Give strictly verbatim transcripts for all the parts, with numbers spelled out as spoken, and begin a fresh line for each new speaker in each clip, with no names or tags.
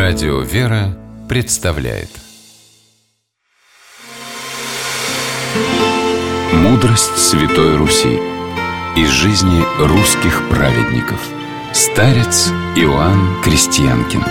Радио «Вера» представляет мудрость Святой Руси из жизни русских праведников. Старец Иоанн Крестьянкин.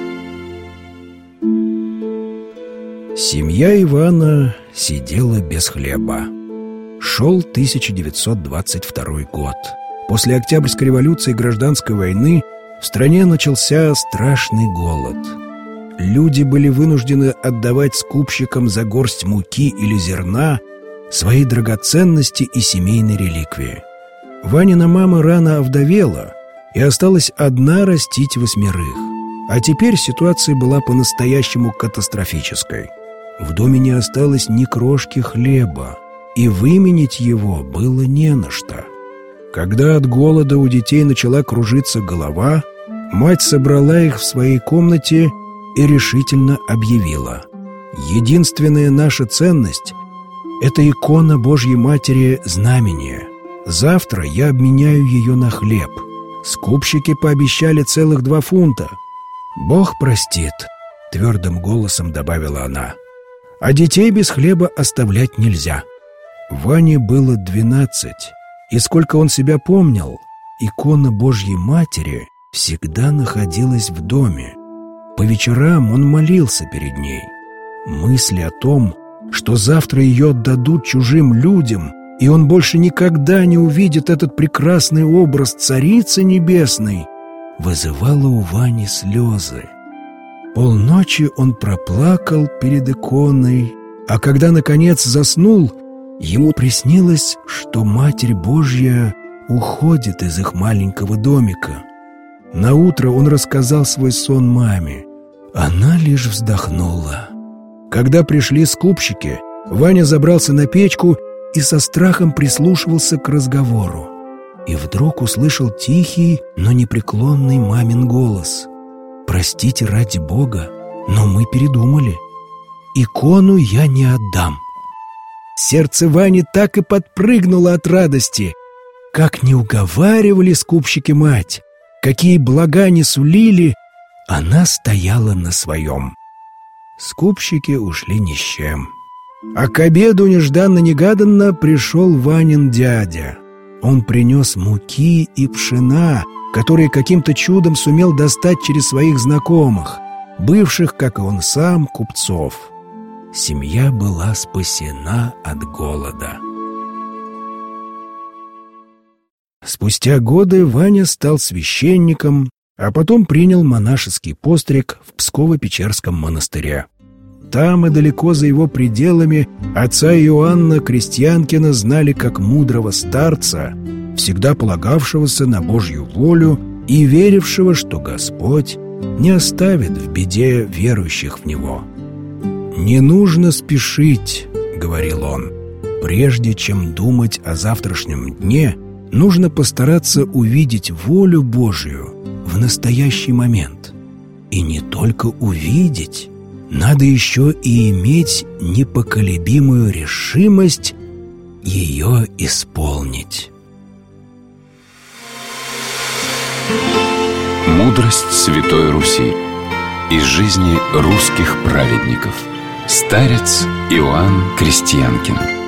Семья Ивана сидела без хлеба. Шел тысяча девятьсот двадцать второй год. После Октябрьской революции и Гражданской войны в стране начался страшный голод. Люди были вынуждены отдавать скупщикам за горсть муки или зерна свои драгоценности и семейные реликвии. Ванина мама рано овдовела и осталась одна растить восьмерых. А теперь ситуация была по-настоящему катастрофической. В доме не осталось ни крошки хлеба, и выменить его было не на что. Когда от голода у детей начала кружиться голова, мать собрала их в своей комнате и решительно объявила: «Единственная наша ценность — это икона Божьей Матери Знамения. Завтра я обменяю ее на хлеб». Скупщики пообещали целых два фунта. «Бог простит», — твердым голосом добавила она, «а детей без хлеба оставлять нельзя». Ване было двенадцать, и сколько он себя помнил, икона Божьей Матери всегда находилась в доме. По вечерам он молился перед ней. Мысли о том, что завтра ее отдадут чужим людям, и он больше никогда не увидит этот прекрасный образ Царицы Небесной, вызывало у Вани слезы. Полночи он проплакал перед иконой, а когда, наконец, заснул, ему приснилось, что Матерь Божья уходит из их маленького домика. Наутро он рассказал свой сон маме. Она лишь вздохнула. Когда пришли скупщики, Ваня забрался на печку и со страхом прислушивался к разговору. И вдруг услышал тихий, но непреклонный мамин голос: «Простите ради Бога, но мы передумали. Икону я не отдам». Сердце Вани так и подпрыгнуло от радости. Как не уговаривали скупщики мать, какие блага не сулили, она стояла на своем. Скупщики ушли ни с чем. А к обеду нежданно-негаданно пришел Ванин дядя. Он принес муки и пшена, которые каким-то чудом сумел достать через своих знакомых, бывших, как и он сам, купцов. Семья была спасена от голода. Спустя годы Ваня стал священником, а потом принял монашеский постриг в Псково-Печерском монастыре. Там и далеко за его пределами отца Иоанна Крестьянкина знали как мудрого старца, всегда полагавшегося на Божью волю и верившего, что Господь не оставит в беде верующих в Него. «Не нужно спешить», — говорил он. «Прежде чем думать о завтрашнем дне, нужно постараться увидеть волю Божию в настоящий момент. И не только увидеть, надо еще и иметь непоколебимую решимость ее исполнить».
Мудрость Святой Руси из жизни русских праведников. Старец Иоанн Крестьянкин.